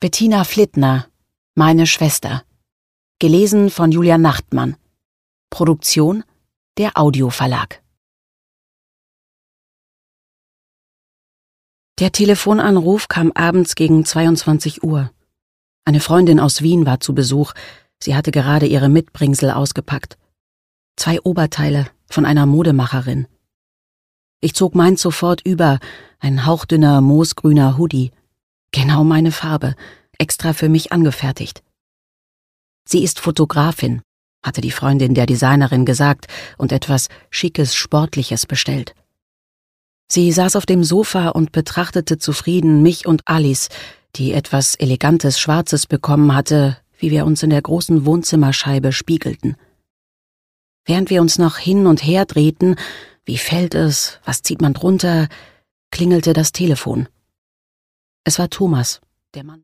Bettina Flittner, meine Schwester. Gelesen von Julia Nachtmann. Produktion der Audioverlag. Der Telefonanruf kam abends gegen 22 Uhr. Eine Freundin aus Wien war zu Besuch. Sie hatte gerade ihre Mitbringsel ausgepackt. 2 Oberteile von einer Modemacherin. Ich zog meins sofort über, ein hauchdünner, moosgrüner Hoodie. Genau meine Farbe, extra für mich angefertigt. Sie ist Fotografin, hatte die Freundin der Designerin gesagt und etwas Schickes, Sportliches bestellt. Sie saß auf dem Sofa und betrachtete zufrieden mich und Alice, die etwas Elegantes Schwarzes bekommen hatte, wie wir uns in der großen Wohnzimmerscheibe spiegelten. Während wir uns noch hin und her drehten, wie fällt es, was zieht man drunter, klingelte das Telefon. Es war Thomas, der Mann.